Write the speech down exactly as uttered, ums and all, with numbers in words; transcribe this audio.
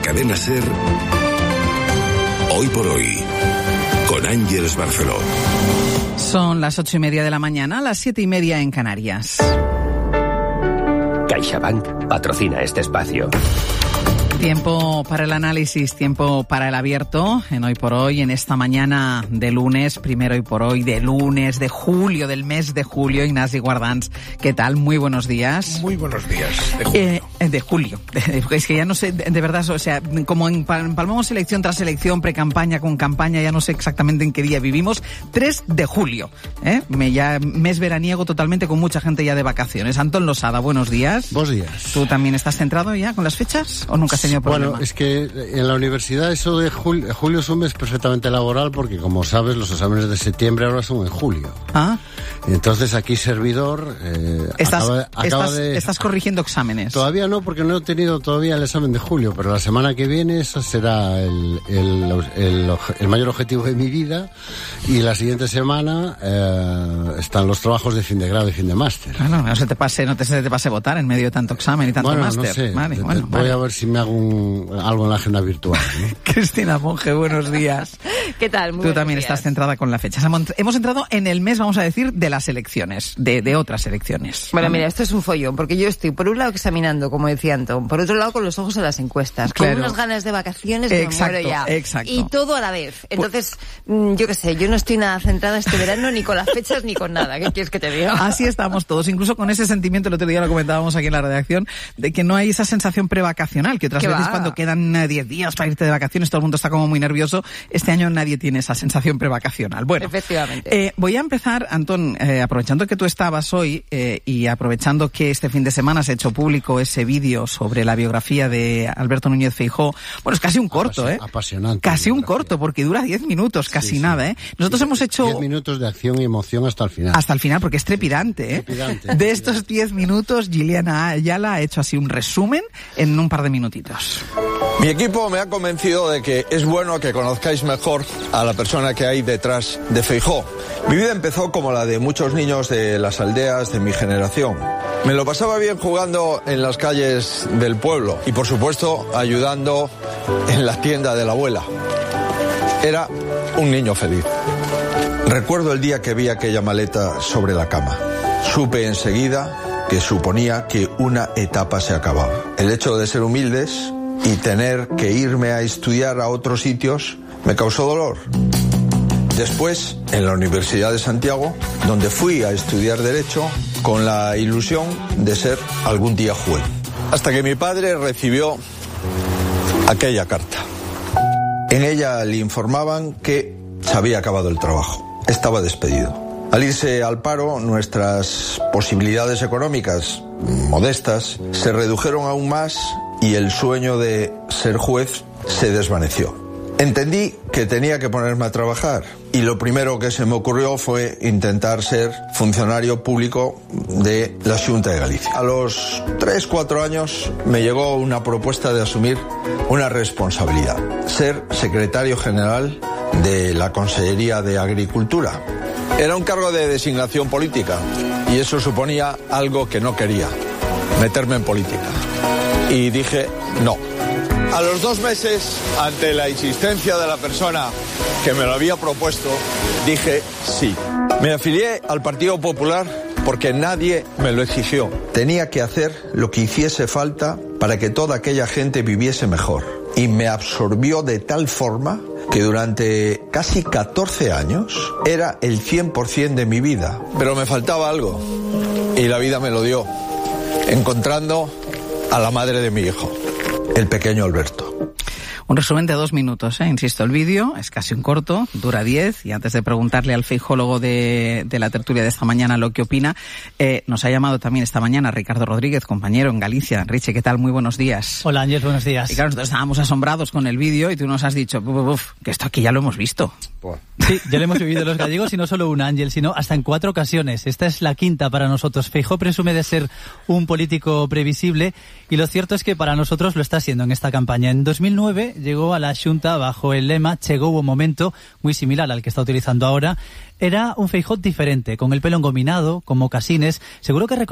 cadena SER, Hoy por Hoy, con Ángeles Barceló. Son las ocho y media de la mañana, las siete y media en Canarias. CaixaBank patrocina este espacio. Tiempo para el análisis, tiempo para el abierto en Hoy por Hoy, en esta mañana de lunes, primero Hoy por Hoy, de lunes, de julio, del mes de julio. Ignasi Guardans, ¿qué tal? Muy buenos días. Muy buenos días. De julio. Eh, de julio. Es que ya no sé, de, de verdad, o sea, como empalmamos elección tras elección, pre-campaña con campaña, ya no sé exactamente en qué día vivimos. tres de julio, ¿eh? Me, ya, mes veraniego totalmente, con mucha gente ya de vacaciones. Antón Losada, buenos días. Buenos días. ¿Tú también estás centrado ya con las fechas o nunca has tenido problema? Bueno, es que en la universidad eso de julio, julio es un mes perfectamente laboral porque, como sabes, los exámenes de septiembre ahora son en julio. Ah. Y entonces aquí servidor eh, ¿Estás, acaba, acaba estás, de... ¿Estás corrigiendo exámenes? Todavía no, porque no he tenido todavía el examen de julio, pero la semana que viene ese será el, el, el, el mayor objetivo de mi vida, y la siguiente semana eh, están los trabajos de fin de grado y fin de máster. Claro, no se te pase, no te, se te pase votar en medio de tanto examen y tanto bueno, máster. No sé. Vale, te, bueno, te, voy vale. a ver si me hago un, algo en la agenda virtual, ¿no? Cristina Monge, buenos días. ¿Qué tal? Muy Tú también días. estás centrada con la fecha. Hemos entrado en el mes, vamos a decir, de las elecciones, de, de otras elecciones. Bueno, mira, esto es un follón, porque yo estoy, por un lado, examinando, como decía Antón, por otro lado, con los ojos en las encuestas, claro. con unas ganas de vacaciones que exacto, me muero ya. Exacto. Y todo a la vez. Entonces, pues, yo qué sé, yo no estoy nada centrada este verano, ni con las fechas, ni con nada. ¿Qué quieres que te diga? Así estamos todos, incluso con ese sentimiento, el otro día lo comentábamos aquí en la redacción, de que no hay esa sensación prevacacional, que otras veces va? cuando quedan diez días para irte de vacaciones, todo el mundo está como muy nervioso. Este año nadie tiene esa sensación prevacacional. Bueno, efectivamente. Eh, voy a empezar, Antón, eh, aprovechando que tú estabas hoy eh, y aprovechando que este fin de semana se ha hecho público ese vídeo sobre la biografía de Alberto Núñez Feijóo. Bueno, es casi un corto, Apasi- ¿eh? Apasionante. Casi un biografía. corto, porque dura diez minutos, casi Sí, sí. nada, ¿eh? Nosotros sí, hemos hecho... diez minutos de acción y emoción hasta el final. Hasta el final, porque es trepidante, ¿eh? Trepidante. De estos diez minutos, Giliana Ayala ha hecho así un resumen en un par de minutitos. Mi equipo me ha convencido de que es bueno que conozcáis mejor a la persona que hay detrás de Feijóo. Mi vida empezó como la de muchos niños de las aldeas de mi generación. Me lo pasaba bien jugando en las calles del pueblo y, por supuesto, ayudando en la tienda de la abuela. Era un niño feliz. Recuerdo el día que vi aquella maleta sobre la cama. Supe enseguida que suponía que una etapa se acababa. El hecho de ser humildes y tener que irme a estudiar a otros sitios me causó dolor. Después, en la Universidad de Santiago, donde fui a estudiar Derecho con la ilusión de ser algún día juez. Hasta que mi padre recibió aquella carta. En ella le informaban que se había acabado el trabajo. Estaba despedido. Al irse al paro, nuestras posibilidades económicas, modestas, se redujeron aún más y el sueño de ser juez se desvaneció. Entendí que tenía que ponerme a trabajar y lo primero que se me ocurrió fue intentar ser funcionario público de la Xunta de Galicia. A los tres, cuatro años me llegó una propuesta de asumir una responsabilidad, ser secretario general de la Consellería de Agricultura. Era un cargo de designación política y eso suponía algo que no quería, meterme en política. Y dije no. A los dos meses, ante la insistencia de la persona que me lo había propuesto, dije sí. Me afilié al Partido Popular porque nadie me lo exigió. Tenía que hacer lo que hiciese falta para que toda aquella gente viviese mejor. Y me absorbió de tal forma que durante casi catorce años era el cien por ciento de mi vida. Pero me faltaba algo y la vida me lo dio, encontrando a la madre de mi hijo, el pequeño Alberto. Un resumen de dos minutos, ¿eh? Insisto, el vídeo es casi un corto, dura diez, y antes de preguntarle al feijólogo de, de la tertulia de esta mañana lo que opina, eh, nos ha llamado también esta mañana Ricardo Rodríguez, compañero en Galicia. Richie, ¿qué tal? Muy buenos días. Hola, Ángel, buenos días. Y claro, nosotros estábamos asombrados con el vídeo y tú nos has dicho, uf, uf, que esto aquí ya lo hemos visto. Sí, ya lo hemos vivido los gallegos y no solo una, Ángel, sino hasta en cuatro ocasiones. Esta es la quinta para nosotros. Feijóo presume de ser un político previsible y lo cierto es que para nosotros lo está siendo en esta campaña. En dos mil nueve llegó a la Xunta bajo el lema "Chegou o momento", muy similar al que está utilizando ahora. Era un Feijóo diferente, con el pelo engominado, con mocasines. Seguro que